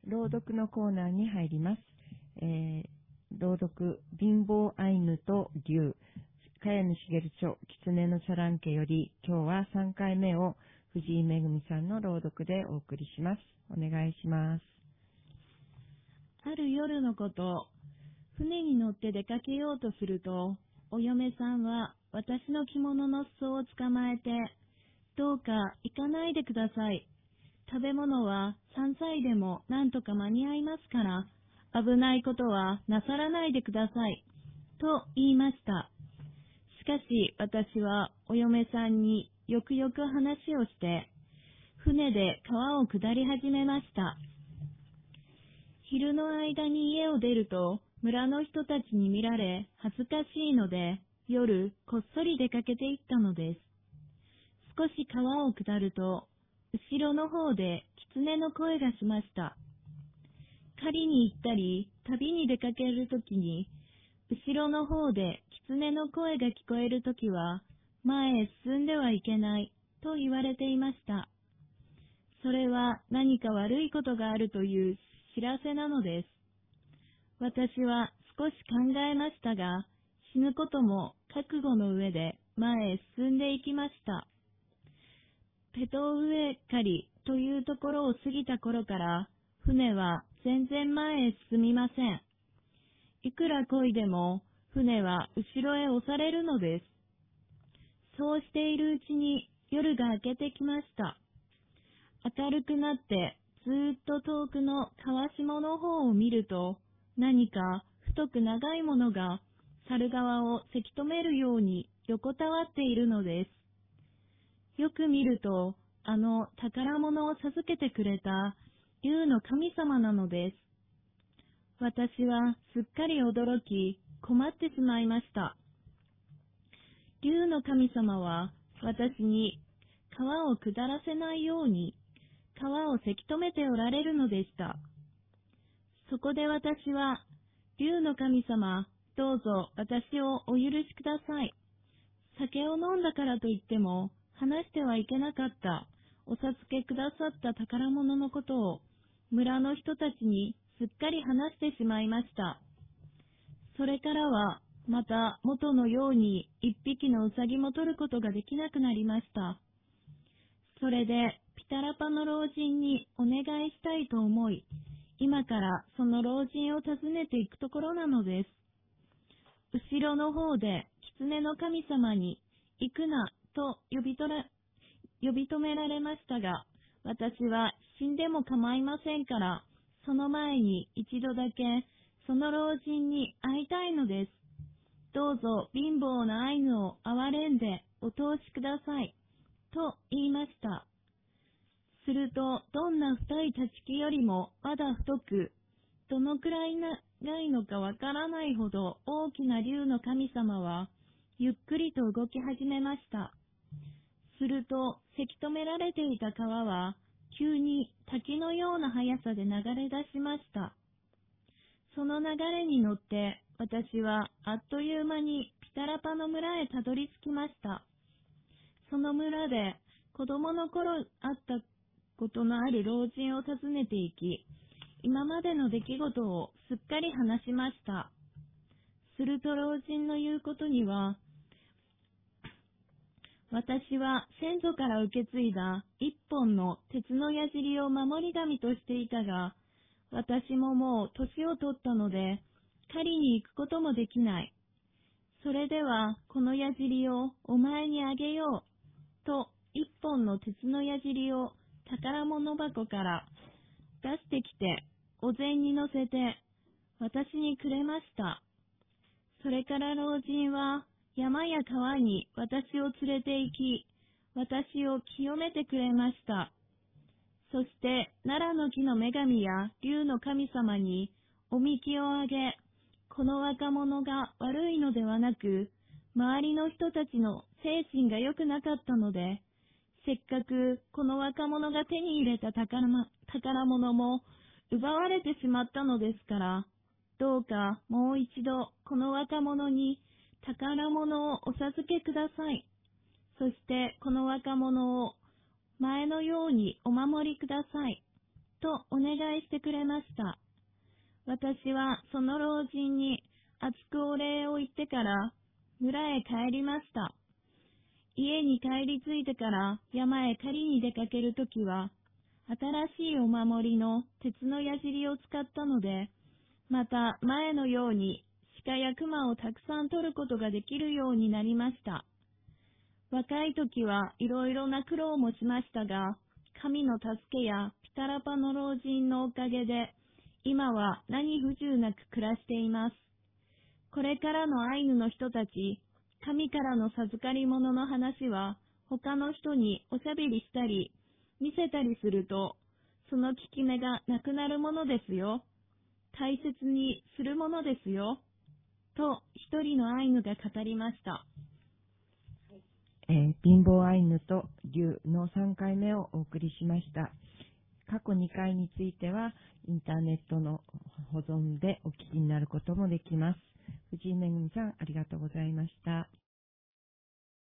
朗読のコーナーに入ります。朗読、貧乏アイヌと竜、茅野茂著、狐のチャランケより、今日は3回目を藤井めぐみさんの朗読でお送りします。お願いします。 ある夜のこと、船に乗って出かけようとすると、お嫁さんは私の着物の裾を捕まえて、どうか行かないでください。食べ物は3歳でもなんとか間に合いますから、危ないことはなさらないでください。と言いました。しかし私はお嫁さんによくよく話をして、船で川を下り始めました。昼の間に家を出ると、村の人たちに見られ恥ずかしいので、夜こっそり出かけて行ったのです。少し川を下ると、後ろの方で狐の声がしました。狩りに行ったり、旅に出かけるときに、後ろの方で狐の声が聞こえるときは、前へ進んではいけないと言われていました。それは何か悪いことがあるという知らせなのです。私は少し考えましたが、死ぬことも覚悟の上で前へ進んでいきました。ペトウエカリというところを過ぎた頃から、船は全然前へ進みません。いくら漕いでも、船は後ろへ押されるのです。そうしているうちに夜が明けてきました。明るくなってずーっと遠くの川下の方を見ると、何か太く長いものが猿側をせき止めるように横たわっているのです。よく見ると、宝物を授けてくれた竜の神様なのです。私はすっかり驚き、困ってしまいました。竜の神様は私に川を下らせないように川をせき止めておられるのでした。そこで私は、竜の神様、どうぞ私をお許しください。酒を飲んだからといっても、話してはいけなかったお授けくださった宝物のことを、村の人たちにすっかり話してしまいました。それからは、また元のように一匹のウサギも取ることができなくなりました。それで、ピタラパの老人にお願いしたいと思い、今からその老人を訪ねていくところなのです。後ろの方で狐の神様に行くなと呼び止められましたが、私は死んでも構いませんから、その前に一度だけその老人に会いたいのです。どうぞ貧乏なアイヌを憐れんでお通しください。と言いました。すると、どんな太い立ち木よりもまだ太く、どのくらい長いのかわからないほど大きな竜の神様は、ゆっくりと動き始めました。すると、せき止められていた川は、急に滝のような速さで流れ出しました。その流れに乗って、私はあっという間にピタラパの村へたどり着きました。その村で、子供の頃あったことのある老人を訪ねて行き、今までの出来事をすっかり話しました。すると老人の言うことには、私は先祖から受け継いだ一本の鉄の矢尻を守り神としていたが、私ももう年を取ったので、狩りに行くこともできない。それではこの矢尻をお前にあげよう、と一本の鉄の矢尻を宝物箱から出してきて、お膳に乗せて、私にくれました。それから老人は、山や川に私を連れて行き、私を清めてくれました。そして、奈良の木の女神や竜の神様に、おみきをあげ、この若者が悪いのではなく、周りの人たちの精神が良くなかったので、せっかくこの若者が手に入れた宝物も奪われてしまったのですから、どうかもう一度この若者に宝物をお授けください。そしてこの若者を前のようにお守りください。 とお願いしてくれました。私はその老人に厚くお礼を言ってから村へ帰りました。家に帰り着いてから山へ狩りに出かけるときは、新しいお守りの鉄の矢尻を使ったので、また前のように鹿や熊をたくさん取ることができるようになりました。若い時はいろいろな苦労もしましたが、神の助けやピタラパの老人のおかげで、今は何不自由なく暮らしています。これからのアイヌの人たち、神からの授かり物の話は、他の人におしゃべりしたり、見せたりすると、その効き目がなくなるものですよ。大切にするものですよ。と、一人のアイヌが語りました。 貧乏アイヌと竜の3回目をお送りしました。過去2回については、インターネットの保存でお聞きになることもできます。藤井めぐみさん、ありがとうございました。